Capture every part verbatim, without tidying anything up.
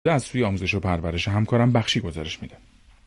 از سوی آموزش و پرورش همکارم بخشی گزارش میده.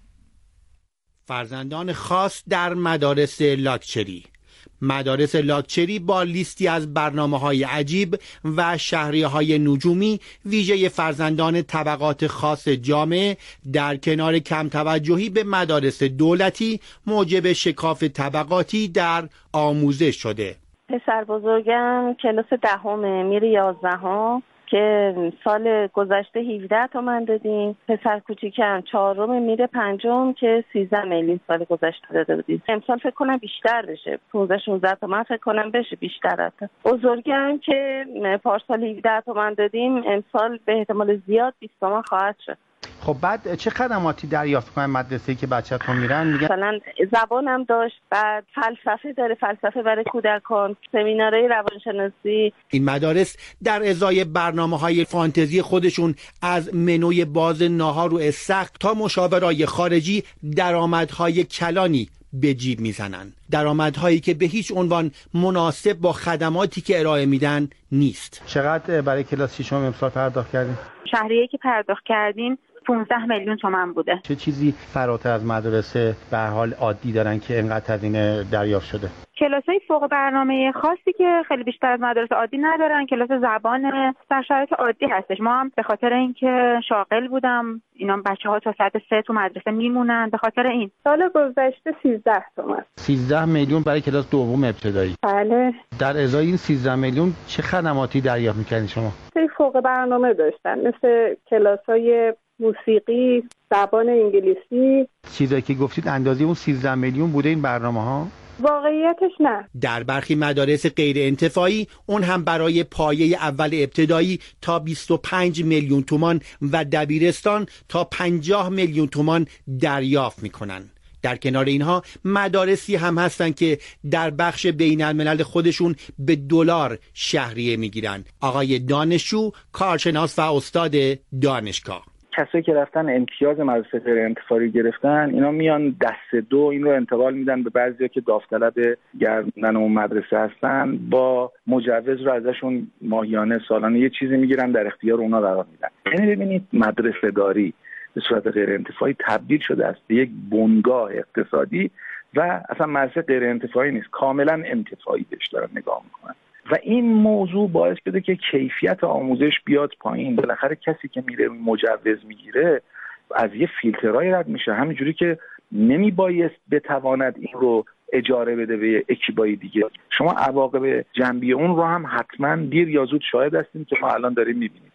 فرزندان خاص در مدارس لاکچری. مدارس لاکچری با لیستی از برنامه‌های عجیب و شهریه‌های نجومی ویژه فرزندان طبقات خاص جامعه در کنار کم توجهی به مدارس دولتی موجب شکاف طبقاتی در آموزش شده. پسر بزرگم کلاس دهمه میره یازدهم که سال گذشته هفده تومن دادیم. پسر کوچیکم چهارم میره پنجم که سیزده میلیون سال گذشته داده بودیم. امسال فکر کنم بیشتر بشه، پانزده شانزده تومن فکر کنم بشه بیشتر. حتی بزرگم که پارسال هفده تومن دادیم امسال به احتمال زیاد بیست تومن خواهد شد. خب بعد چه خدماتی دریافت کنن مدرسه‌ای که بچه‌تون میرن؟ میگن مثلا زبانم داشت، بعد فلسفه داره، فلسفه برای کودکان، سمینارهای روانشناسی. این مدارس در ازای برنامه‌های فانتزی خودشون از منوی باز ناهار و استخر تا مشاورای خارجی درآمدهای کلانی به جیب میزنن، درآمدهایی که به هیچ عنوان مناسب با خدماتی که ارائه میدن نیست. چقدر برای کلاس ششم امسال پرداخت کردین؟ شهریه‌ای که پرداخت کردین پانزده میلیون تومان بوده. چه چیزی فراتر از مدرسه به هر حال عادی دارن که اینقدر هزینه دریافت شده؟ کلاسای فوق برنامه خاصی که خیلی بیشتر از مدرسه عادی ندارن. کلاس زبان در شرایط عادی هستش. ما هم به خاطر اینکه شاغل بودم، اینا بچه‌ها تا ساعت سه تو مدرسه میمونن، به خاطر این سال گذشته سیزده تومن. سیزده میلیون برای کلاس دوم ابتدایی. بله. در ازای این سیزده میلیون چه خدماتی دریافت می‌کنید شما؟ خیلی فوق برنامه داشتن، مثل کلاس‌های موسیقی، زبان انگلیسی. چیزایی که گفتید اندازه اون سیزده میلیون بوده این برنامه‌ها؟ واقعیتش نه. در برخی مدارس غیر انتفاعی اون هم برای پایه اول ابتدایی تا بیست و پنج میلیون تومان و دبیرستان تا پنجاه میلیون تومان دریافت میکنن. در کنار اینها مدارسی هم هستن که در بخش بین الملل خودشون به دلار شهریه میگیرن. آقای دانشجو، کارشناس و استاد دانشگاه: کسایی که رفتن امتیاز مدرسه غیر انتفاعی گرفتن، اینا میان دست دو این رو انتقال میدن به بعضیا که داوطلب گردوندن اون مدرسه هستن، با مجوز رو ازشون ماهیانه سالانه یه چیزی میگیرن، در اختیار اونا قرار میدن. یعنی ببینید مدرسه داری به صورت غیر انتفاعی تبدیل شده است به یک بنگاه اقتصادی و اصلا مدرسه غیر انتفاعی نیست، کاملا انتفاعی بهش دارن نگاه میکنن و این موضوع باعث شده که کیفیت آموزش بیاد پایین. بالاخره کسی که میره مجوز میگیره از یه فیلترهای رد میشه، همینجوری که نمیبایست بتواند این رو اجاره بده به اکیبای دیگه. شما عواقب جنبی اون رو هم حتما دیر یا زود شاهد هستیم که ما الان داریم میبینیم.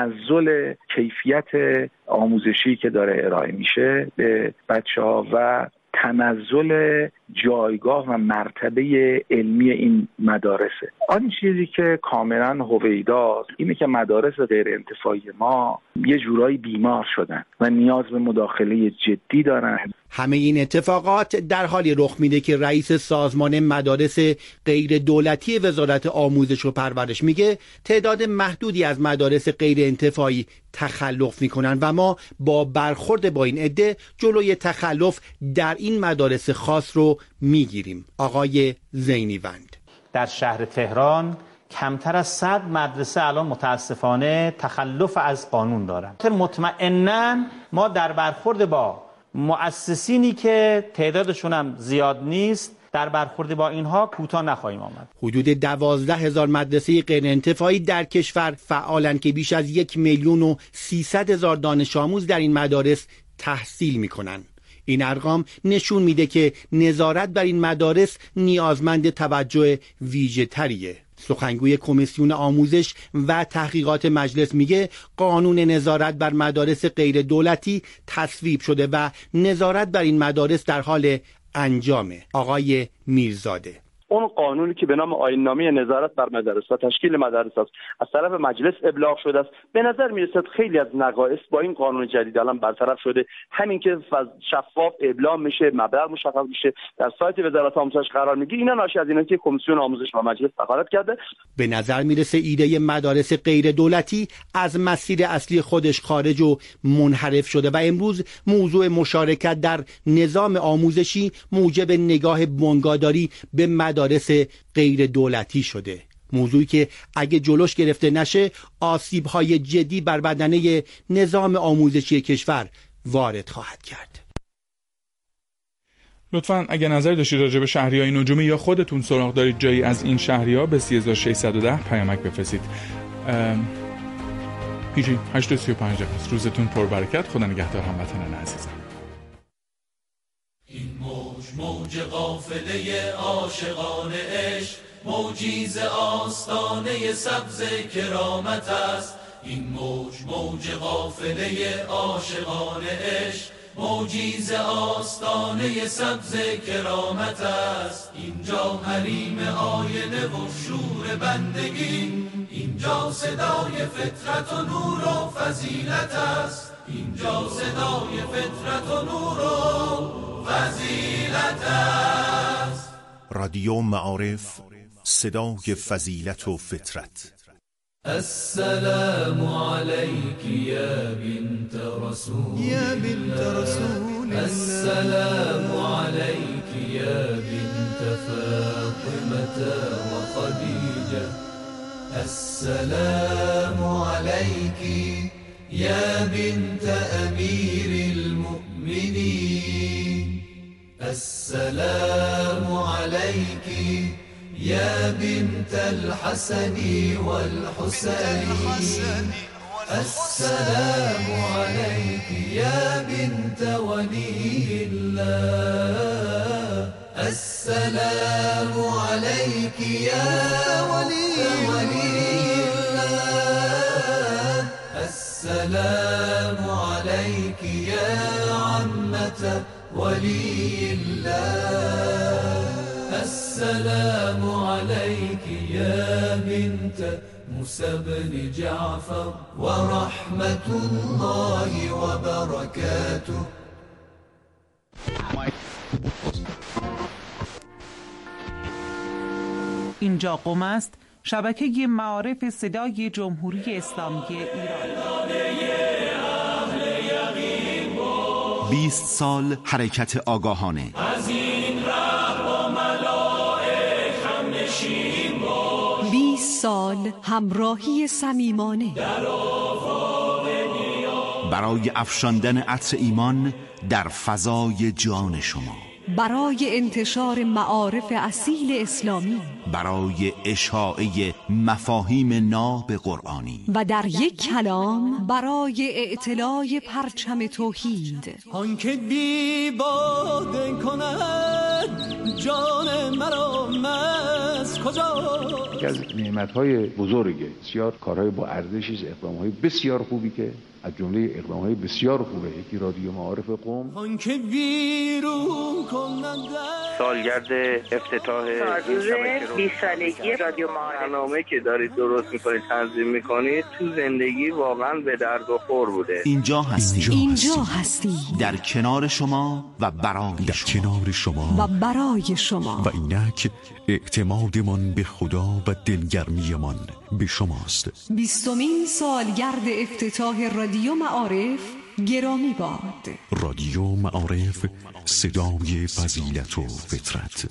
تنزل کیفیت آموزشی که داره ارائه میشه به بچه‌ها و تنزل جایگاه و مرتبه علمی این مدارسه. آن چیزی که کاملا هویداست اینه که مدارس غیر انتفاعی ما یه جورایی بیمار شدن و نیاز به مداخله جدی دارن. همه این اتفاقات در حالی رخ میده که رئیس سازمان مدارس غیر دولتی وزارت آموزش و پرورش میگه تعداد محدودی از مدارس غیر انتفاعی تخلف میکنن و ما با برخورد با این عده جلوی تخلف در این مدارس خاص رو میگیریم. آقای زینیوند: در شهر تهران کمتر از صد مدرسه الان متاسفانه تخلف از قانون دارن. مطمئناً ما در برخورد با مؤسسینی که تعدادشون هم زیاد نیست، در برخورد با اینها کوتاه نخواهیم آمد. حدود دوازده هزار مدرسه غیر انتفاعی در کشور فعالن که بیش از یک میلیون و سیصد هزار دانش آموز در این مدارس تحصیل میکنن. این ارقام نشون میده که نظارت بر این مدارس نیازمند توجه ویژه تریه. سخنگوی کمیسیون آموزش و تحقیقات مجلس میگه قانون نظارت بر مدارس غیر دولتی تصویب شده و نظارت بر این مدارس در حال انجامه. آقای میرزاده: اون قانونی که به نام آیین‌نامه نظارت بر مدارس و تشکیل مدارس است از طرف مجلس ابلاغ شده است. به نظر میرسد خیلی از نقایص با این قانون جدید الان برطرف شده. همین که شفاف ابلاغ میشه، مبلغ مشخص میشه، در سایت وزارت آموزش قرار میگیره، اینا ناشی از اینه که کمیسیون آموزش و مجلس دخالت کرده. به نظر میرسه ایده مدارس غیر دولتی از مسیر اصلی خودش خارج و منحرف شده و امروز موضوع مشارکت در نظام آموزشی موجب نگاه بنگاداری به مدارس غیر دولتی شده. موضوعی که اگه جلوش گرفته نشه آسیب‌های جدی بر بدنه نظام آموزشی کشور وارد خواهد کرد. لطفاً اگه نظری داشتید راجع به شهریای نجومی یا خودتون سراغ دارید جایی از این شهری‌ها به سه هزار و ششصد و ده پیامک بفرستید. پیجی هشت سی و پنج روزتون پربرکت. خدا نگهدار هموطنان عزیزم. این موج موج قافله عاشقان عشق، موجی ز آستانه سبز کرامت است. این موج موج قافله عاشقان عشق، موجی ز آستانه سبز کرامت است. اینجا حریم آینه و شور بندگی، اینجا صدای فطرت و نور و فضیلت است. اینجا صدای فطرت و نور و فضیلت است. رادیو معارف، صدای فضیلت و فطرت. السلام عليك يا بنت رسول يا بنت رسول السلام عليك يا بنت فاطمة وخديجة السلام عليك يا بنت أمير المؤمنين السلام عليك يا بنت الحسن والحسين السلام عليك يا بنت ولي الله السلام عليك يا ولي الله السلام عليك يا عمة ولي الله السلام عليك يا بنت موسى بن جعفر ورحمة الله وبركاته. اینجا قم است، شبکه معارف صدای جمهوری اسلامی ایران. بیست سال حرکت آگاهانه، از این ره با ملائک هم نشین باش، بیست سال همراهی صمیمانه در آفاق نیاز، برای افشاندن عطر ایمان در فضای جان شما، برای انتشار معارف اصیل اسلامی، برای اشاعه مفاهیم ناب قرآنی و در یک کلام برای اعتلاء پرچم توحید. آنکه بی باده کند جان مرا مست کجا. یکی از نعمت‌های بزرگه، بسیار کارهای با ارزشی، اقدام‌های بسیار خوبی که از جمله اقدام‌های بسیار خوبه یکی رادیو معارف قم. آنکه بیرون کنند سالگرد افتتاح بیست سالگی رادیو معارف، برنامه که دارید درست می‌کنید، تنظیم می‌کنید، تو زندگی واقعا به درد و خور بوده. اینجا هستی، اینجا هستی، در کنار شما و برای در شما. کنار شما و برای شما. و اینک اعتمادمان به خدا و دلگرمیمان به شماست. بیستمین سالگرد افتتاح رادیو معارف گرامی باد. رادیو معارف، صدای فضیلت و فطرت.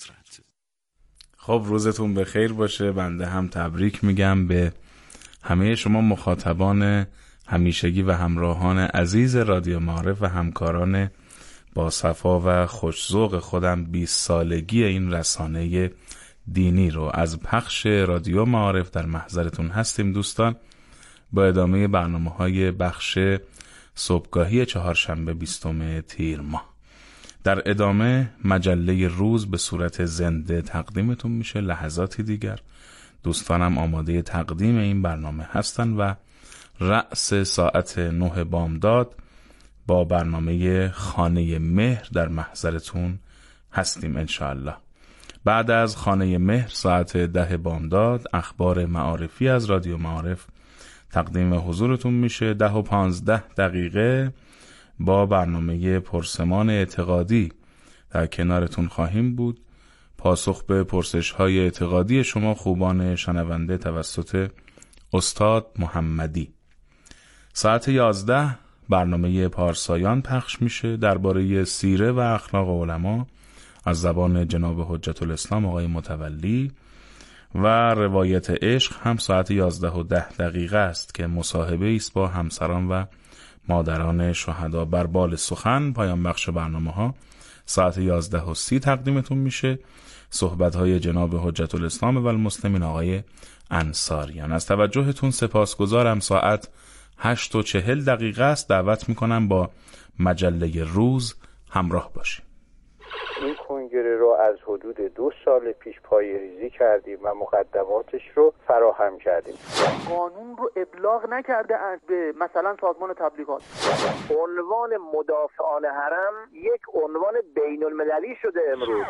خب روزتون بخیر باشه. بنده هم تبریک میگم به همه شما مخاطبان همیشگی و همراهان عزیز رادیو معارف و همکاران با صفا و خوش‌ذوق خودم. بیست سالگی این رسانه دینی رو از پخش رادیو معارف در محضرتون هستیم دوستان، با ادامه برنامه‌های بخش صبحگاهی چهارشنبه بیستم تیر ماه. در ادامه مجله روز به صورت زنده تقدیمتون میشه. لحظاتی دیگر دوستانم آماده تقدیم این برنامه هستن و رأس ساعت نه بامداد با برنامه خانه مهر در محضرتون هستیم انشاءالله. بعد از خانه مهر ساعت ده بامداد اخبار معارفی از رادیو معارف تقدیم حضورتون میشه. ده و پانزده دقیقه با برنامه پرسمان اعتقادی در کنارتون خواهیم بود. پاسخ به پرسش های اعتقادی شما خوبان شنونده توسط استاد محمدی. ساعت یازده برنامه پارسایان پخش میشه درباره سیره و اخلاق علما از زبان جناب حجت الاسلام آقای متولی و روایت عشق هم ساعت یازده و ده دقیقه است که مصاحبه است با همسران و مادران شهدا. بر بال سخن پایان بخش برنامه ها ساعت یازده و سی تقدیمتون میشه. صحبت های جناب حجت الاسلام و المسلمین آقای انصاریان. از توجهتون سپاسگزارم. ساعت هشت و چهل دقیقه است. دعوت میکنم با مجله روز همراه باشیم. این کنگره رو از حدود دو سال پیش پایه‌ریزی کردیم و مقدماتش رو فراهم کردیم. قانون رو ابلاغ نکرده اند به مثلا سازمان تبلیغات. عنوان مدافعان حرم یک عنوان بین المللی شده امروز.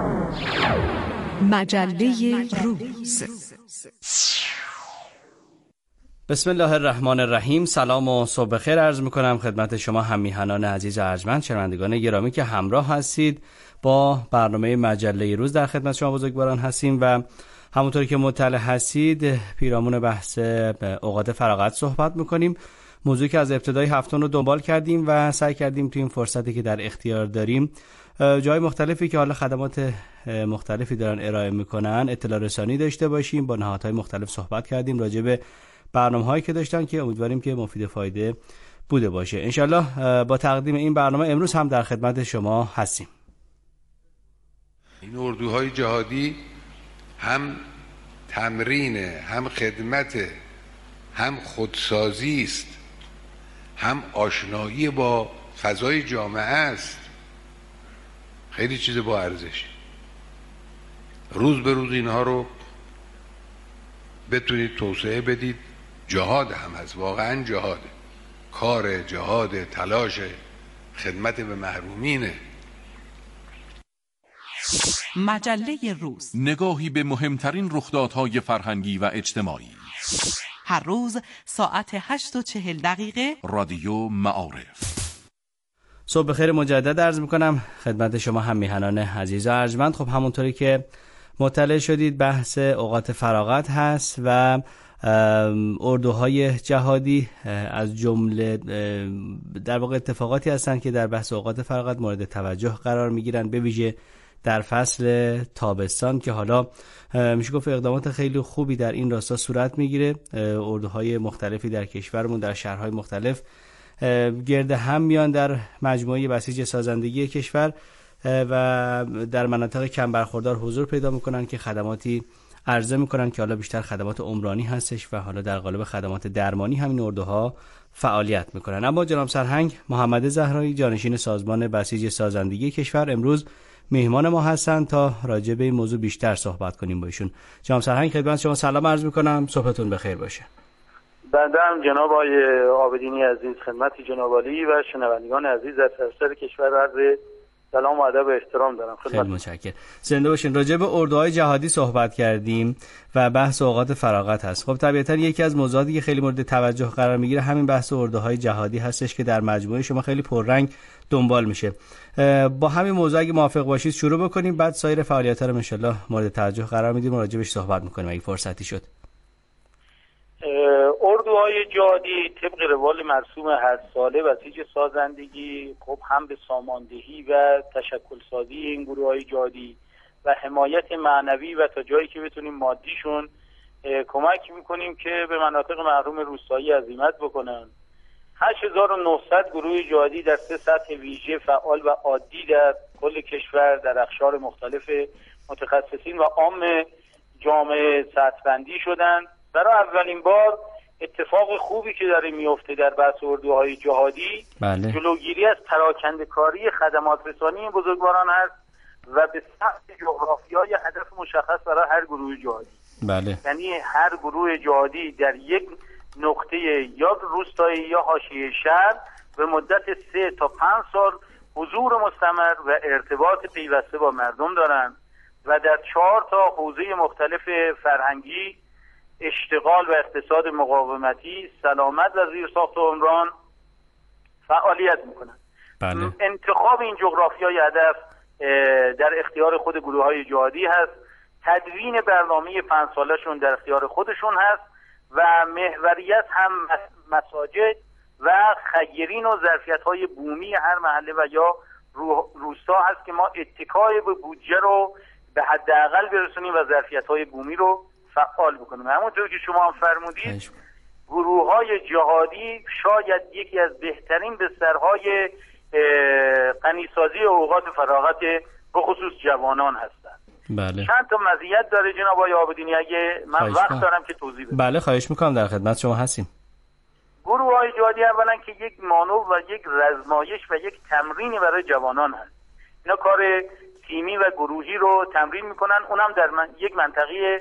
مجله روز. بسم الله الرحمن الرحیم. سلام و صبح بخیر عرض میکنم خدمت شما هم میهنان عزیز ارجمند، شنوندگان گرامی که همراه هستید با برنامه مجله روز. در خدمت شما بزرگواران هستیم و همونطور که مطلع هستید پیرامون بحث اوقات فراغت صحبت میکنیم. موضوعی که از ابتدای هفته رو دنبال کردیم و سعی کردیم تو این فرصتی که در اختیار داریم جای مختلفی که حالا خدمات مختلفی دارن ارائه میکنن اطلاع رسانی داشته باشیم. با نهادهای مختلف صحبت کردیم راجع به برنامه‌هایی که داشتن که امیدواریم که مفید فایده بوده باشه. انشالله با تقدیم این برنامه امروز هم در خدمت شما هستیم. این اردوهای جهادی هم تمرین، هم خدمت، هم خودسازی است، هم آشنایی با فضای جامعه است. خیلی چیز با ارزش. روز به روز اینها رو بتونید توسعه بدید. جهاد هم هست، واقعا جهاده، کار جهاد، تلاش خدمت به محرومینه. مجله روز، نگاهی به مهمترین رخدادهای فرهنگی و اجتماعی. هر روز ساعت هشت و چهل دقیقه. رادیو معارف. صبح بخیر مجدد عرض میکنم خدمت شما هم میهنان عزیز و ارجمند. خب همونطوری که مطلع شدید بحث اوقات فراغت هست و اردوهای جهادی از جمله در واقع اتفاقاتی هستند که در بحث اوقات فراغت مورد توجه قرار میگیرن، به ویژه در فصل تابستان که حالا میشه گفت اقدامات خیلی خوبی در این راستا صورت میگیره. اردوهای مختلفی در کشورمون در شهرهای مختلف گرد هم میان در مجموعه بسیج سازندگی کشور و در مناطق کم برخوردار حضور پیدا میکنن که خدماتی عرضه میکنن که حالا بیشتر خدمات عمرانی هستش و حالا در قالب خدمات درمانی همین اردوها فعالیت میکنن. اما جناب سرهنگ محمد زهرایی جانشین سازمان بسیج سازندگی کشور امروز مهمان ما هستن تا راجع به این موضوع بیشتر صحبت کنیم با ایشون. جناب سرهنگ خدمت شما سلام عرض میکنم، صبحتون بخیر باشه. بنده هم جناب آقای عابدینی عزیز خدمت جناب عالی و شنوندگان عزیز در سراسر کشور عرض سلام و ادب و احترام دارم. خیلی متشکرم. زنده باشین. راجع به اردوهای جهادی صحبت کردیم و بحث اوقات فراغت هست. خب طبیعتا یکی از موضوعاتی که خیلی مورد توجه قرار میگیره همین بحث اردوهای جهادی هستش که در مجموعه شما خیلی پررنگ دنبال میشه. با همین موضوع اگه موافق باشید شروع بکنیم، بعد سایر فعالیت‌ها رو ان شاءالله مورد توجه قرار میدیم و راجع بهش صحبت میکنیم اگه فرصتی شد. اردوهای جهادی طبق روال مرسوم هر ساله بسیج سازندگی خب هم به ساماندهی و تشکل سازی این گروه‌های جهادی و حمایت معنوی و تا جایی که بتونیم مادیشون کمک میکنیم که به مناطق محروم روستایی عزیمت بکنن. هشت هزار و نهصد گروه جهادی در سه سطح ویژه فعال و عادی در کل کشور در اقشار مختلف متخصصین و عام جامعه سطح بندی شدند. برای اولین بار اتفاق خوبی که داره میفته در بحث اردوهای جهادی بله. جلوگیری از پراکنده کاری خدمات رسانی این بزرگواران هست و به سمت جغرافیای هدف مشخص برای هر گروه جهادی. بله. یعنی هر گروه جهادی در یک نقطه یا روستایی یا حاشیه شهر به مدت سه تا پنج سال حضور مستمر و ارتباط پیوسته با مردم دارند و در چهار تا حوزه مختلف فرهنگی، اشتغال و اقتصاد مقاومتی، سلامت و زیرساخت و عمران فعالیت میکنند. بله. انتخاب این جغرافیای هدف در اختیار خود گروه های جهادی هست. تدوین برنامه پنج سالشون در اختیار خودشون هست و محوریت هم مساجد و خیرین و ظرفیت های بومی هر محله و یا روستا هست که ما اتکای به بودجه رو به حداقل برسونیم و ظرفیت های بومی رو فعال بکنیم. همونطور که شما هم فرمودید گروه‌های جهادی شاید یکی از بهترین بسترهای غنیسازی اوقات فراغت به خصوص جوانان هستند. بله. چند تا مزیت داره جناب آقای عابدینی، اگه من وقت کنم. دارم که توضیح بدم. بله خواهش میکنم، در خدمت شما هستیم. گروه‌های جهادی اولا که یک مانو و یک رزمایش و یک تمرینی برای جوانان هست. اینا کار تیمی و گروهی رو تمرین میکنن، اونم در من... یک منطقه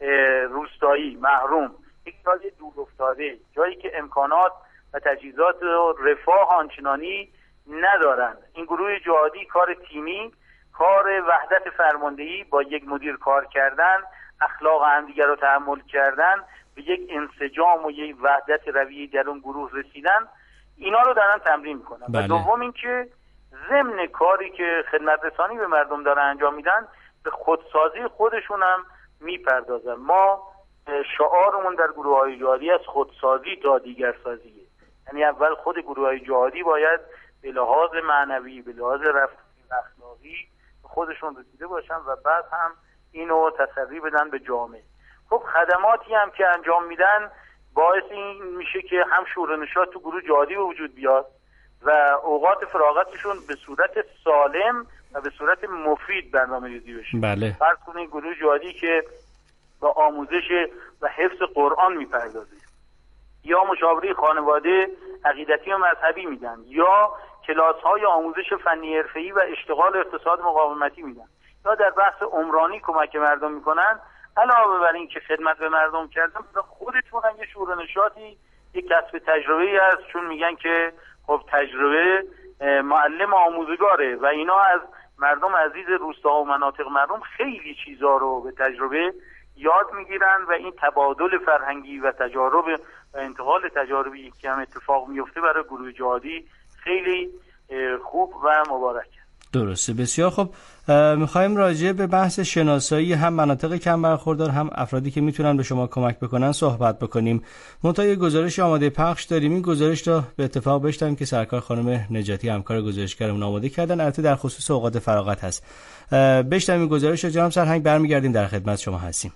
روستایی محروم، یک جای دور افتاده، جایی که امکانات و تجهیزات و رفاه آنچنانی ندارن. این گروه جهادی کار تیمی، کار وحدت فرماندهی، با یک مدیر کار کردن، اخلاق همدیگر رو تحمل کردن، به یک انسجام و یک وحدت رویه‌ای در اون گروه رسیدن، اینا رو دارن تمرین میکنن. بله. و دوم این که ضمن کاری که خدمت رسانی به مردم دارن انجام میدن، به خودسازی خودشون هم میپردازن. ما شعارمون در گروه‌های جهادی از خودسازی تا دیگرسازیه. یعنی اول خود گروه‌های جهادی باید به لحاظ معنوی، به لحاظ رفتاری و اخلاقی خودشون رسیده باشن و بعد هم اینو تسری بدن به جامعه. خب خدماتی هم که انجام میدن باعث این میشه که هم شور و نشاط تو گروه جهادی به وجود بیاد و اوقات فراغتشون به صورت سالم و به صورت مفید برنامه‌ریزی بشه. بله. فرض کنید گروه جهادی که با آموزش و حفظ قرآن میپردازه، یا مشاوره خانواده عقیدتی و مذهبی میدن، یا کلاس‌های آموزش فنی حرفه‌ای و اشتغال اقتصاد مقاومتی میدن، یا در بحث عمرانی کمک مردم میکنن، علاوه بر این که خدمت به مردم کردن، خودشون هم یه شور و نشاطی، یه کسب تجربه‌ای هست، چون میگن که خب تجربه معلم آموزگاره و اینا از مردم عزیز روستا و مناطق محروم خیلی چیزا رو به تجربه یاد میگیرن و این تبادل فرهنگی و تجارب و انتقال تجاربی که هم اتفاق میفته برای گروه جهادی خیلی خوب و مبارک. درسته، بسیار خوب. میخوایم راجع به بحث شناسایی هم مناطق کم برخوردار هم افرادی که میتونن به شما کمک بکنن صحبت بکنیم. منتها یه گزارش آماده پخش داریم. این گزارش رو به اتفاق بشتم که سرکار خانم نجاتی همکار گزارشگرمون آماده کردن، البته در خصوص اوقات فراغت هست. بشتم این گزارش رو. جناب سرهنگ برمیگردیم در خدمت شما هستیم.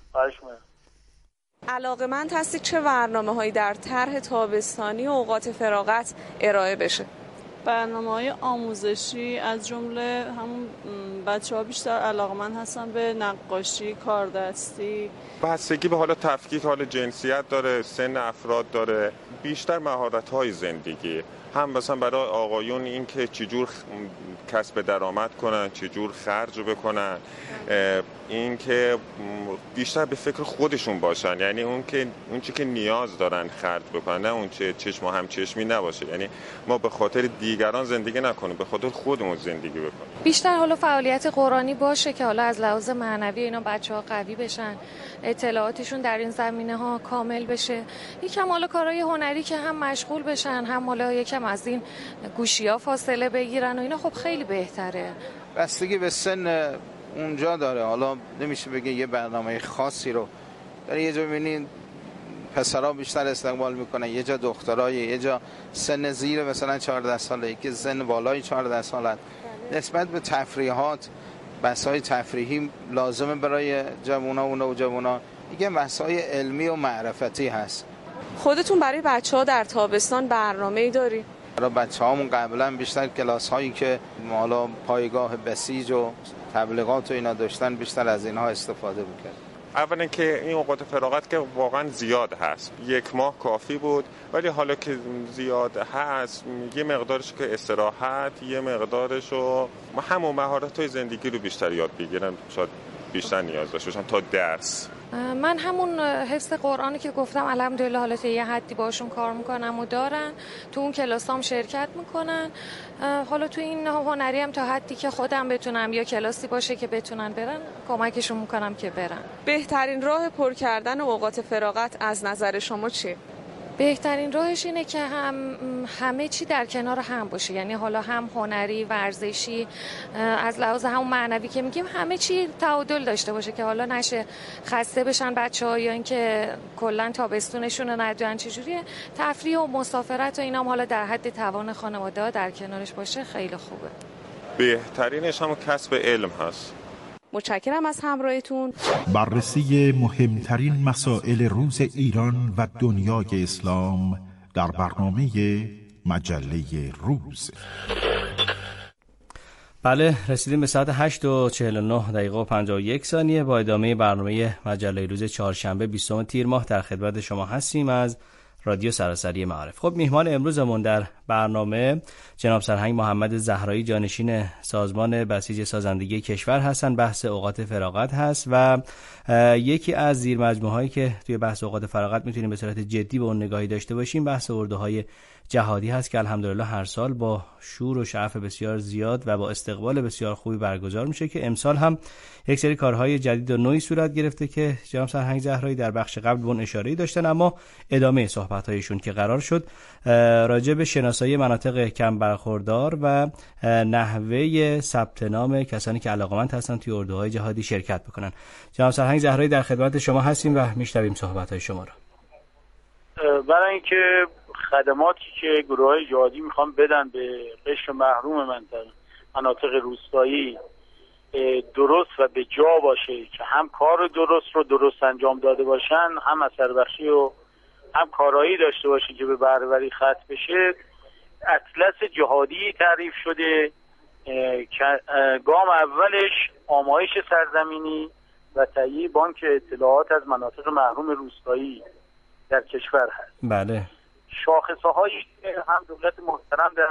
علاقه‌مند هستید چه برنامه‌هایی در طرح تابستانی و اوقات فراغت ارائه بشه؟ برنامه‌های آموزشی از جمله همون بچه‌ها بیشتر علاقه‌مند هستن به نقاشی، کاردستی. بستگی به حالا تفکیک حال جنسیت داره، سن افراد داره، بیشتر مهارت‌های زندگی. هم مثلا برای آقایون این که چجور کسب درآمد کنن، چجور خرج بکنن، این که بیشتر به فکر خودشون باشن، یعنی اون که اون چی که نیاز دارن خرج بکنن، نه اون چه چشم و هم چشمی نباشه. یعنی ما به خاطر دیگران زندگی نکنیم، به خاطر خودمون زندگی بکنیم. بیشتر حالا فعالیت قرآنی باشه که حالا از لحاظ معنوی اینا بچه‌ها قوی بشن، اطلاعاتشون در این زمینه‌ها کامل بشه. یکم حالا کارهای هنری که هم مشغول بشن، هم حالا یکم از این گوشی‌ها فاصله بگیرن و اینا خب خیلی بهتره. بستگی به سن اونجا داره. حالا نمیشه بگه یه برنامه خاصی رو در یه جا ببینید پسرها بیشتر استقبال میکنن، یه جا دخترای، یه جا سن زیر مثلا چهارده ساله، یکی سن بالای چهارده ساله. نسبت به تفریحات، بحث‌های تفریحی لازمه برای جوونا و نوجوانا. دیگه بحث‌های علمی و معرفتی هست. خودتون برای بچه‌ها در تابستان برنامه‌ای داری؟ برای بچه‌هامون قبلا بیشتر کلاس‌هایی که حالا پایگاه بسیج و تبلیغات و اینا داشتن، بیشتر از اینها استفاده می‌کرد. اولا که این اوقات فراغت که واقعا زیاد هست، یک ماه کافی بود، ولی حالا که زیاد هست یه مقدارش که استراحت، یه مقدارش رو همون مهارت‌های زندگی رو بیشتر یاد بگیرن، شاید بیشتر نیاز داشته باشن تا درس. من همون حفظ قرآنی که گفتم الحمدلله حالت یه حدی باشون کار میکنم و دارن، تو اون کلاسام شرکت میکنن. حالا تو این هنری هم تا حدی که خودم بتونم یا کلاسی باشه که بتونن برن کمکشون میکنم که برن. بهترین راه پر کردن اوقات فراغت از نظر شما چیه؟ بهترین راهش اینه که هم همه چی در کنار هم باشه، یعنی حالا هم هنری، ورزشی، از لحاظ هم معنوی که میگیم همه چی تعادل داشته باشه که حالا نشه خسته بشن بچه‌ها یا اینکه کلا تابستونشون رو ندونن چجوریه. تفریح و مسافرت و اینا هم حالا در حد توان خانواده‌ها در کنارش باشه خیلی خوبه. بهترینش هم کسب علم هست. متشکرم از همراهیتون. بررسی مهمترین مسائل روز ایران و دنیای اسلام در برنامه مجله روز. بله، رسیدیم به ساعت هشت و چهل و نه دقیقه و پنجاه و یک ثانیه. با ادامه برنامه مجله روز چهارشنبه بیستم تیر ماه در خدمت شما هستیم از رادیو سراسری معارف. خب میهمان امروزمون در برنامه جناب سرهنگ محمد زهرایی، جانشین سازمان بسیج سازندگی کشور هستن. بحث اوقات فراغت هست و یکی از زیر مجموعه هایی که توی بحث اوقات فراغت میتونیم به صورت جدی به اون نگاهی داشته باشیم بحث اردوهای جهادی هست که الحمدلله هر سال با شور و شعف بسیار زیاد و با استقبال بسیار خوبی برگزار میشه که امسال هم یک سری کارهای جدید و نوعی صورت گرفته که جناب سرهنگ زهرایی در بخش قبل به اون اشاره‌ای داشتن، اما ادامه صحبت‌هایشون که قرار شد راجع به شناسایی مناطق کم برخوردار و نحوه ثبت نام کسانی که علاقه‌مند هستن توی اردوهای جهادی شرکت بکنن. جناب سرهنگ زهرایی در خدمت شما هستیم و میشنویم صحبت‌های شما را. برای اینکه خدماتی که گروه‌های جهادی میخوان بدن به قشر محروم منطقه مناطق روستایی درست و به جا باشه، که هم کار درست رو درست انجام داده باشن، هم اثر بخشی و هم کارایی داشته باشه که به بهره‌وری ختم بشه، اطلس جهادی تعریف شده که گام اولش آمایش سرزمینی و تهیه بانک اطلاعات از مناطق محروم روستایی در کشور هست. بله. شاخصه هایی که هم دولت محترم در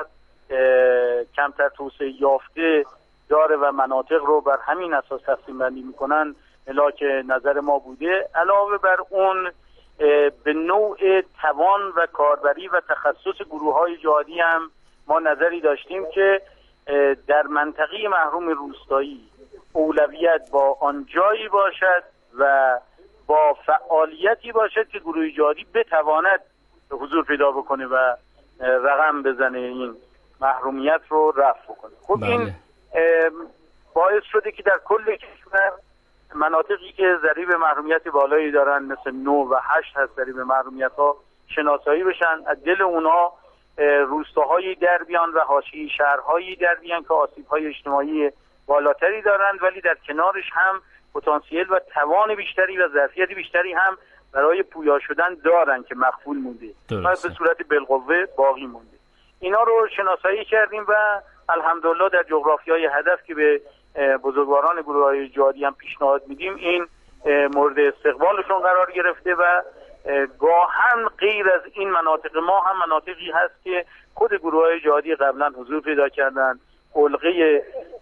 کمتر توسعه یافته داره و مناطق رو بر همین اساس تقسیم بندی میکنن ملاک نظر ما بوده. علاوه بر اون به نوع توان و کاربری و تخصص گروه های جهادی هم ما نظری داشتیم که در منطقه محروم روستایی اولویت با آن جایی باشد و با فعالیتی باشد که گروه جهادی بتواند حضور پیدا بکنه و رقم بزنه، این محرومیت رو رفع بکنه. خب بله. این باعث شده که در کل کشور مناطقی که ضریب محرومیت بالایی دارن مثل نه و هشت هست ضریب محرومیت ها شناسایی بشن، از دل اونا روستاهایی در بیان و حاشیه شهرهایی در بیان که آسیب‌های اجتماعی بالاتری دارن، ولی در کنارش هم پتانسیل و توان بیشتری و ظرفیت بیشتری هم برای پویا شدن دارن که مخفول مونده و به صورت بالقوه باقی مونده. اینا رو شناسایی کردیم و الحمدلله در جغرافیای هدف که به بزرگواران گروه‌های جهادی هم پیشنهاد میدیم این مورد استقبالشون قرار گرفته و گاهن غیر از این مناطق ما هم مناطقی هست که خود گروه‌های جهادی قبلا حضور پیدا کردن، علقه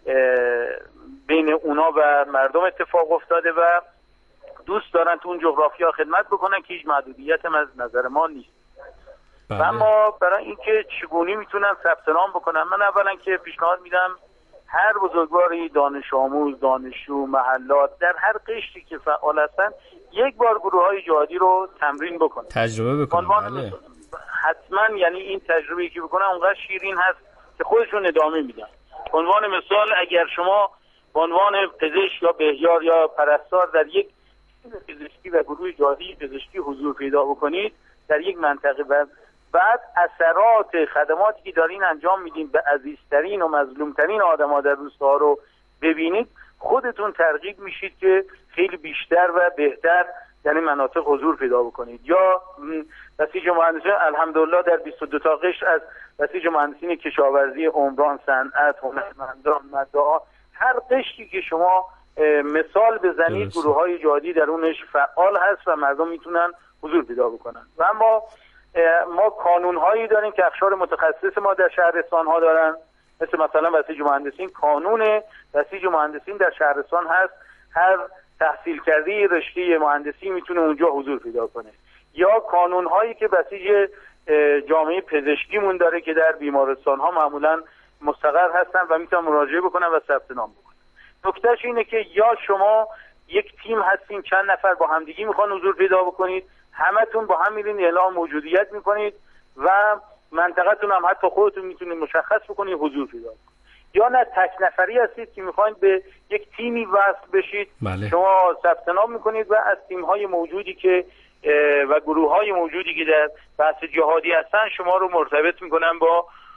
بین اونا و مردم اتفاق افتاده و دوست دارن تو اون جغرافیا خدمت بکنن که هیچ محدودیت هم از نظر ما نیست. بله. و اما برای اینکه چگونه میتونن ثبت نام بکنن، من اولا که پیشنهاد میدم هر بزرگواری دانش آموز، دانشجو، محلات در هر قشری که فعال هستن یک بار گروه‌های جهادی رو تمرین بکنن، تجربه بکنن. بله. حتما، یعنی این تجربه‌ای که بکنن اونقدر شیرین هست که خودشون ادامه میدن. به عنوان مثال اگر شما به عنوان پزشک یا بهیار یا پرستار در یک پزشکی و گروه جهادی پزشکی حضور پیدا بکنید در یک منطقه و بعد اثرات خدماتی که دارین انجام میدین به عزیزترین و مظلومترین آدم‌ها در روستاها رو ببینید، خودتون ترغیب میشید که خیلی بیشتر و بهتر یعنی مناطق حضور پیدا بکنید. یا بسیج مهندسین الحمدلله در بیست و دو تا قشر از بسیج مهندسین کشاورزی، عمران، صنعت، هنرمندان، مدعا، هر قشری که شما مثال بزنید گروه‌های جهادی در اونش فعال هست و مردم میتونن حضور پیدا بکنن. و اما ما کانون‌هایی داریم که اقشار متخصص ما در شهرستان‌ها دارن، مثل مثلا بسیج مهندسین. کانون بسیج مهندسین در شهرستان هست، هر تحصیل کرده رشته مهندسی میتونه اونجا حضور پیدا کنه. یا کانون‌هایی که بسیج جامعه پزشکیمون داره که در بیمارستان‌ها معمولاً مستقر هستن و میتونن مراجعه بکنن و ثبت نام بکنن. نکتهش اینه که یا شما یک تیم هستین، چند نفر با همدیگه میخوان حضور پیدا بکنید، همتون با هم میرین اعلام موجودیت میکنید و منطقه‌تون هم حتی خودتون میتونید مشخص بکنید حضور پیدا کنید. یا نه تک نفری هستید که میخواین به یک تیمی وصل بشید. بله. شما ثبت نام میکنید و از تیم‌های موجودی که و گروه‌های موجودی که در بحث جهادی هستن شما رو مرتبط میکنن با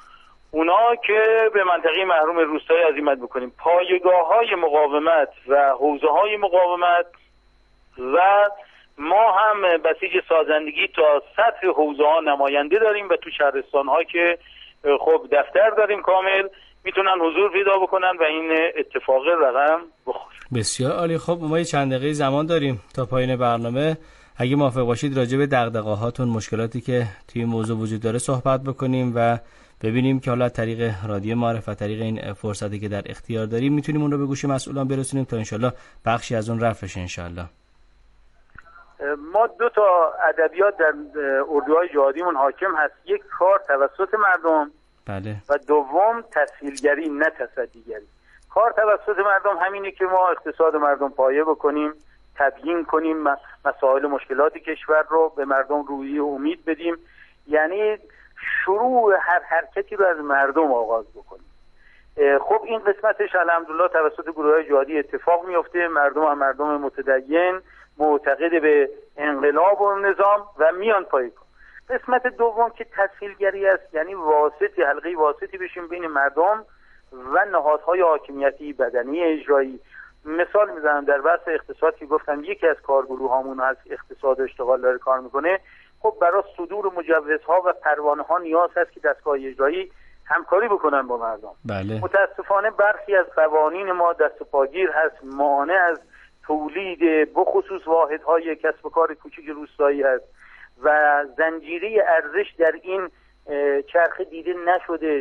اونا که به منطقه محروم روستایی عزیمت بکنیم، پایگاه‌های مقاومت و حوزه‌های مقاومت و ما هم بسیج سازندگی تا سطح حوزه‌ها نماینده داریم و تو شهرستان‌ها که خب دفتر داریم کامل میتونن حضور پیدا بکنن و این اتفاق رقم بخوره. بسیار عالی. خب ما یه چند دقیقه زمان داریم تا پایان برنامه. اگه موافق باشید راجع به دغدغه‌هاتون، مشکلاتی که توی این موضوع وجود داره صحبت بکنیم و ببینیم که حالا طریق رادیو معارف و طریق این فرصتی که در اختیار داریم میتونیم اون رو به گوش مسئولان برسونیم تا انشالله بخشی از اون رفع بشه انشالله. ما دو تا ادبیات در اردوهای جهادیمون حاکم هست، یک کار توسط مردم بله و دوم تسهیلگری نه تصدیگری. کار توسط مردم همینه که ما اقتصاد مردم پایه بکنیم، تبیین کنیم مسائل مشکلات کشور رو به مردم روحیه امید بدیم، یعنی شروع هر حرکتی رو از مردم آغاز بکنیم. خب این قسمتش الحمدلله توسط گروه‌های جهادی اتفاق میفته، مردم هم مردم متدین معتقد به انقلاب و نظام و میان پای کار. قسمت دوم که تسهیلگری است، یعنی واسطی حلقه واسطی بشیم بین مردم و نهادهای حاکمیتی بدنی اجرایی. مثال میزنم در بحث اقتصاد که گفتم یکی از کارگروه هامون از اقتصاد و اشتغال داره کار میکنه، خب برای صدور مجوزها و پروانه ها نیاز هست که دستگاه اجرایی همکاری بکنن با مردم. بله. متاسفانه برخی از قوانین ما دست پاگیر هست، مانع از تولید بخصوص واحدهای کسب و کار کوچک روستایی هست و زنجیره ارزش در این چرخه دیده نشده.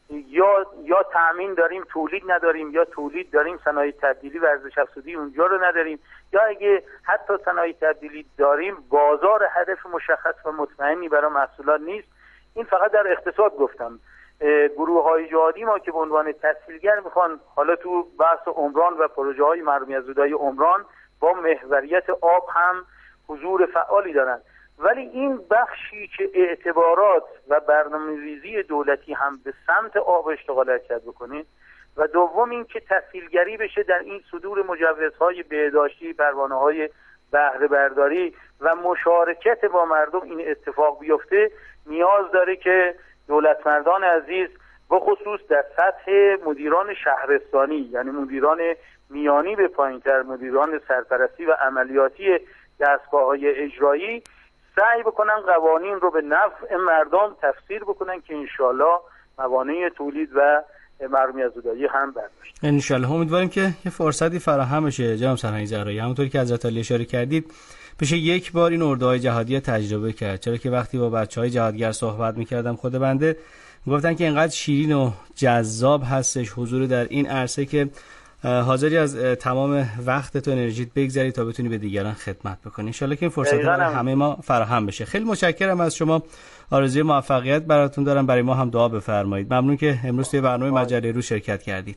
یا یا تأمین داریم تولید نداریم، یا تولید داریم صنایع تبدیلی و ارزش افزوده اونجا رو نداریم، یا اگه حتی صنایع تبدیلی داریم بازار هدف مشخص و مطمئنی برای محصولات نیست. این فقط در اقتصاد گفتم. گروه های جهادی ما که به عنوان تسهیلگر میخوان حالا تو بحث عمران و پروژه های مرحوم یزدانی عمران با محوریت آب هم حضور فعالی دارن، ولی این بخشی که اعتبارات و برنامه‌ریزی دولتی هم به سمت آب اشتغال حرکت بکنه و دوم این که تسهیلگری بشه در این صدور مجوزهای بهداشتی، پروانه‌های بهره برداری و مشارکت با مردم این اتفاق بیفته، نیاز داره که دولتمردان عزیز به خصوص در سطح مدیران شهرستانی، یعنی مدیران میانی به پایین‌تر، مدیران سرپرستی و عملیاتی دستگاه‌های اجرایی سعی بکنن قوانین رو به نفع مردم تفسیر بکنن که انشالله موانع تولید و مرحوم یزدانی هم برداشت. انشالله امیدواریم که یه فرصتی فراهم بشه. جناب سرهنگ زهرایی، همونطوری که حضرت علی اشاره کردید بشه یک بار این اردوهای جهادی تجربه کرد، چرا که وقتی با بچهای جهادگر صحبت می‌کردم خود بنده گفتن که اینقدر شیرین و جذاب هستش حضور در این عرصه که حاضری از تمام وقتت و انرژیت بگذاری تا بتونی به دیگران خدمت بکنی. ان شاءالله که این فرصت برای همه ما فراهم بشه. خیلی متشکرم از شما، آرزوی موفقیت براتون دارم، برای ما هم دعا بفرمایید. ممنون که امروز توی برنامه مجله روز شرکت کردید.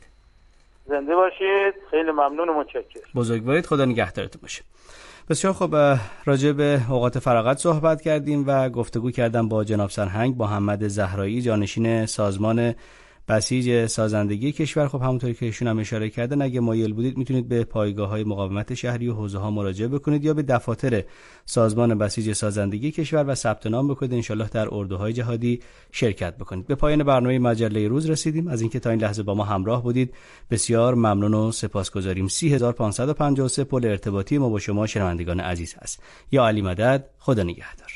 زنده باشید. خیلی ممنون و متشکرم. بزرگوارید. خدا نگهدارتون باشه. بسیار خب، راجع به اوقات فراغت صحبت کردیم و گفتگو کردم با جناب سرهنگ محمد زهرایی، جانشین سازمان بسیج سازندگی کشور. خب همونطوری که ایشون هم اشاره کردن، اگه مایل بودید میتونید به پایگاه‌های مقاومت شهری و حوزه‌ها مراجعه بکنید یا به دفاتر سازمان بسیج سازندگی کشور و ثبت نام بکنید، ان شاءالله در اردوهای جهادی شرکت بکنید. به پایان برنامه مجله روز رسیدیم. از اینکه تا این لحظه با ما همراه بودید بسیار ممنون و سپاسگزاریم. سی هزار و پانصد و پنجاه و سه پل ارتباطی ما با شما شنوندگان عزیز هست. یا علی مدد. خدا نگهدار.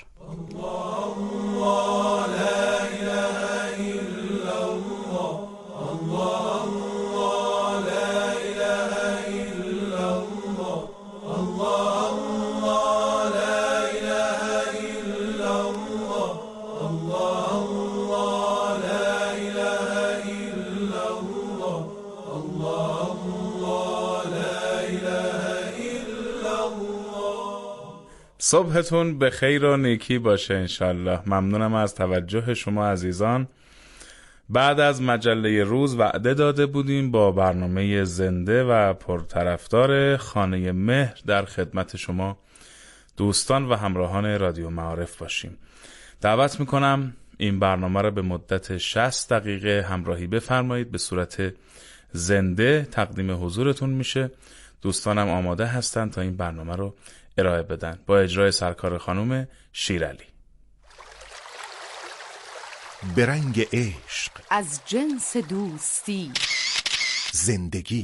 صبحتون به خیر و نیکی باشه انشالله. ممنونم از توجه شما عزیزان. بعد از مجله روز وعده داده بودیم با برنامه زنده و پرطرفدار خانه مهر در خدمت شما دوستان و همراهان رادیو معارف باشیم. دعوت میکنم این برنامه را به مدت شصت دقیقه همراهی بفرمایید. به صورت زنده تقدیم حضورتون میشه. دوستانم آماده هستن تا این برنامه رو ارائه بدن با اجرای سرکار خانم شیرالی. به رنگ عشق، از جنس دوستی، زندگی،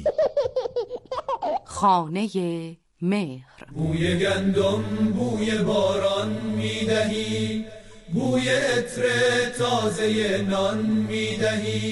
خانه مهر. بوی گندم بوی باران میدهی، بوی عطر تازه نان میدهی.